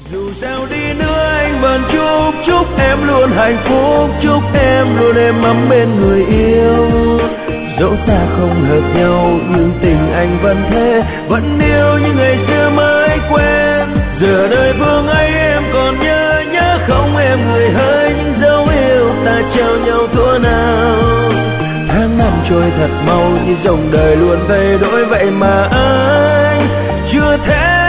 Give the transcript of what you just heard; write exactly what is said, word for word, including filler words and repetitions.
Dù sao đi nữa anh vẫn chúc chúc em luôn hạnh phúc, chúc em luôn êm ấm bên người yêu. Dẫu ta không hợp nhau nhưng tình anh vẫn thế, vẫn yêu như ngày xưa mới quen. Giờ đời vương ấy em còn nhớ nhớ không em người hỡi, những dấu yêu ta trao nhau thuở nào. Tháng năm trôi thật mau như dòng đời luôn thay đổi vậy mà anh chưa thể